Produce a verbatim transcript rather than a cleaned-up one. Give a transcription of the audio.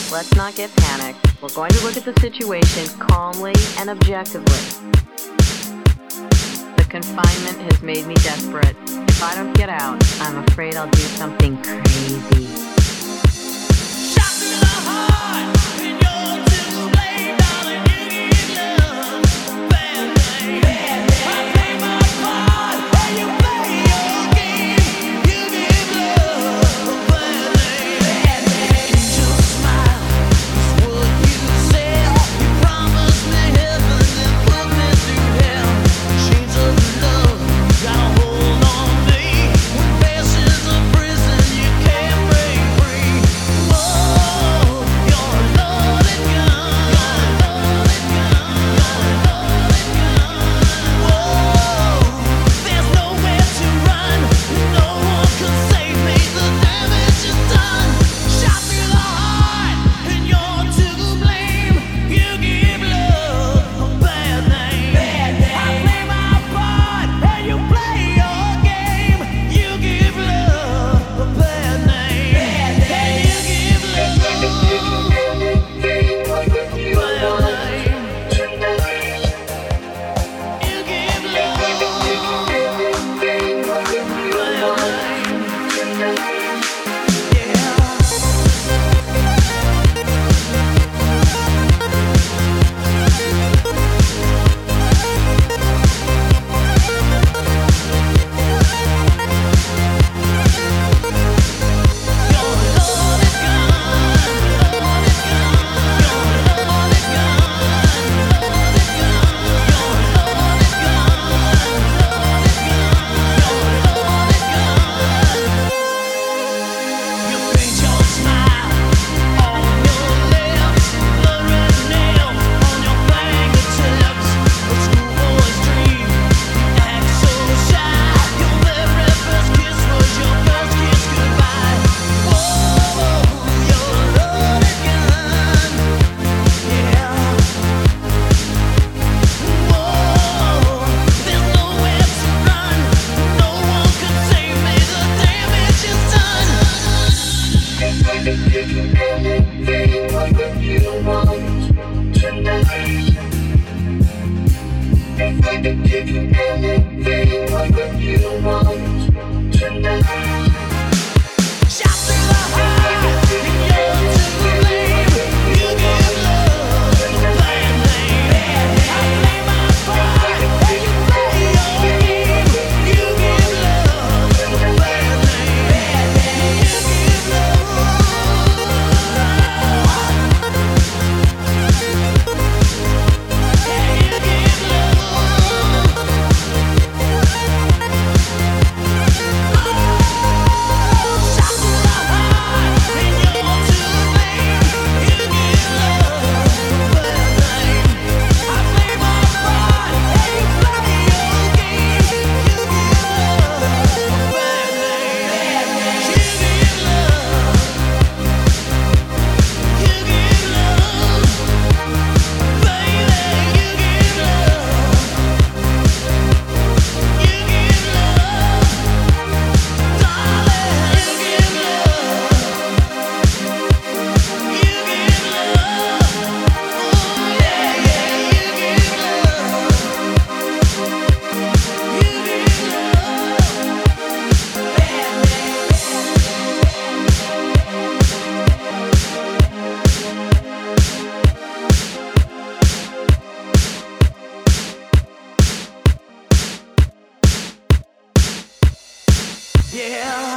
Let's not get panicked. We're going to look at the situation calmly and objectively. The confinement has made me desperate. If I don't get out, I'm afraid I'll do something crazy. Shot through the heart, and you're to blame, darling. You need love, bad name. I play my part, and you play your game. You give love, bad name. Angel smile is what you said. You promised me heaven, then put me through hell. Chains of love got a hold on me. When passion's a prison, you can't break free. Oh, you're a loaded gun. Whoa, there's nowhere to run. No one can save me. The damage is done. Shot through the heart, and you're to blame. You give love a bad name. I play my part, and you play your game. You give love a bad name. And you give love a bad name. You give love a bad name. You paint your smile on your lips, blood red nails on your fingertips. A schoolboy's dream, you act so shy. Your very first kiss was your first kiss goodbye. Whoa, you're a loaded gun, yeah. Whoa, there's nowhere to run. No one can save me. The damage is done. Shot through the heart, and you're to blame. You give love a bad name. I play my part, and you play your game. You give love a bad name. You give Shot through the heart, and you're to blame. You give love a bad name. I play my part, and you play your game. You give love a bad name. You give love. You give love, baby. You give love. You give love, darling. You give love. You give love. Oh yeah, yeah. You give love. You give love, yeah.